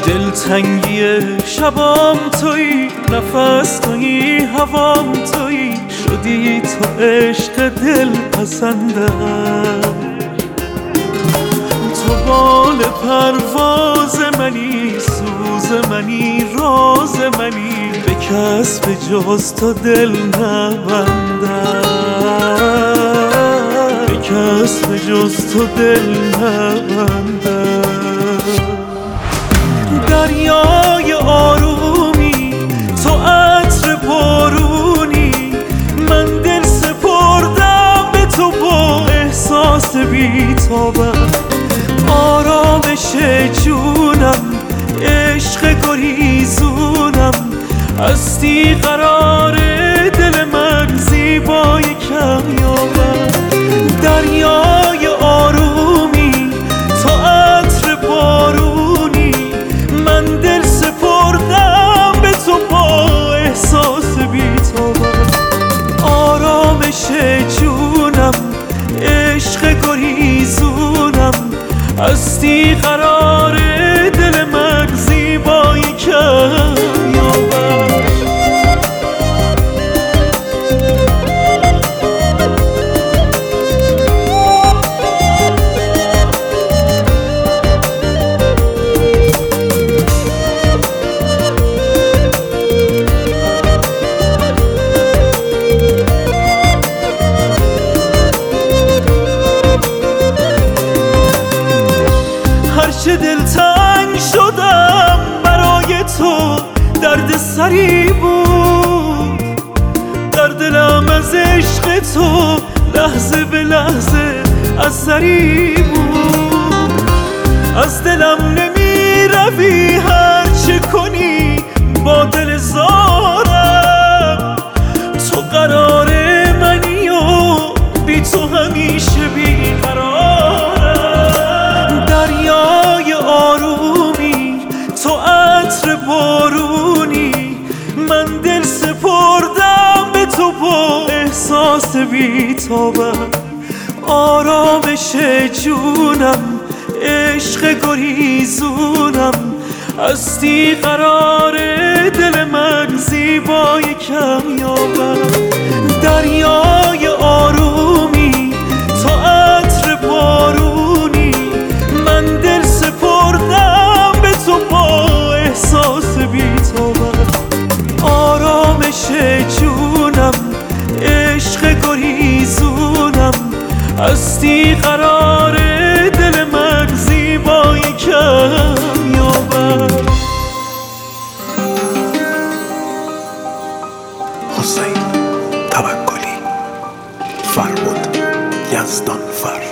دلتنگی شبام تویی، نفس تویی، هوام تویی، شدی تو عشق دل پسندم. تو بال پرواز منی، سوز منی، راز منی، به کس به جز تو دل نبندم، به کس به جز تو دل نبندم. دریای آرومی، تو عطر بارونی، من دل سپردم به تو با احساس بی‌تابم. آرامش جونم، عشق گریزونم، هستی قرار دل من، زیبای کمیابم. دریای آرومی، تو عطر بارونی، من دل سپردم به تو با احساس بی‌تابم. آرامش جونم، عشق گریزونم، هستی قرار دل من، زیبای کمیابم. هرچه دلتنگ شدم برای تو، درد سری بود در دلم از عشق تو، لحظه به لحظه اثری بود. از دلم نمی روی هرچه کنی با دل زارم، تو قرار منی و بی تو همیشه بیقرارم. دریای آرومی، تو عطر بارونی، من دل سپردم به تو با احساس بی‌تابم. آرامش جونم، عشق گریزونم، هستی قرار دل من، زیبای کمیابم. دریای آرومی، تو عطر بارونی، من دل سپردم به تو با احساس بی‌تابم. آرامش جونم، عشق گریزونم، هستی قرار دل من، زیبای کمیابم. حسین توکلی، فرمود یزدان فر.